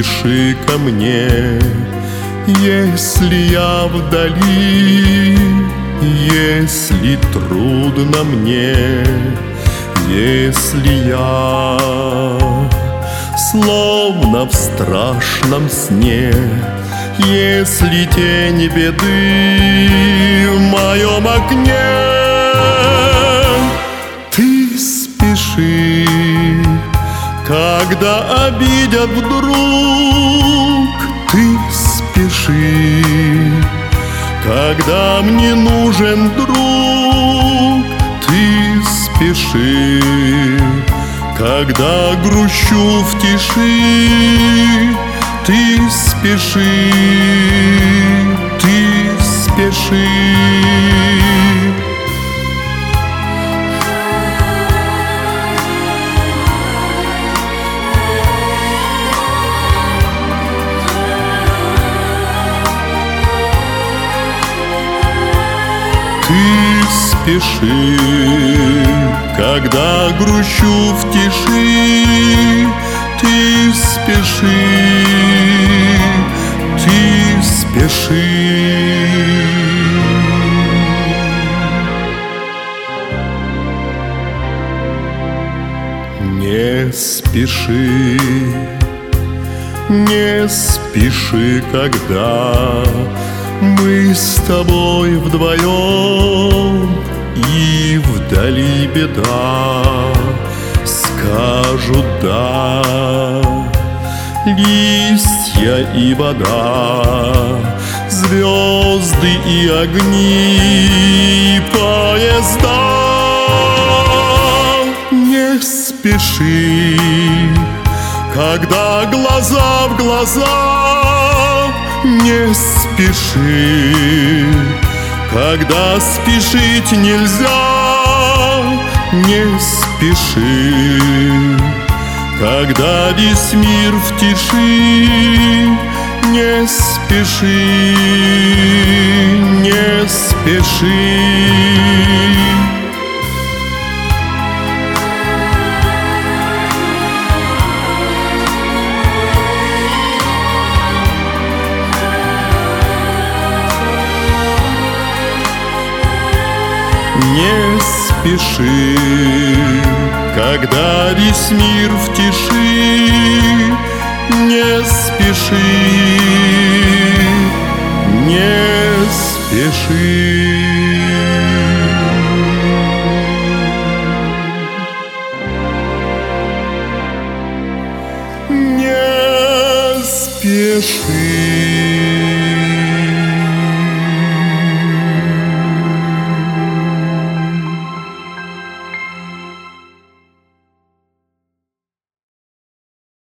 спеши ко мне, если я вдали, если трудно мне, если я словно в страшном сне, если тень беды в моем окне. Ты спеши, когда обидят вдруг. Ты спеши, когда мне нужен друг. Ты спеши, когда грущу в тиши. Ты спеши, ты спеши. Ты спеши, когда грущу в тиши. Ты спеши, ты спеши. Не спеши, не спеши, когда мы с тобой вдвоем, и вдали беда. Скажут да листья и вода, звезды и огни, поезда. Не спеши, когда глаза в глаза. Не спеши, когда спешить нельзя. Не спеши, когда весь мир в тиши. Не спеши, не спеши. Не спеши, когда весь мир в тиши. Не спеши, не спеши. Не спеши.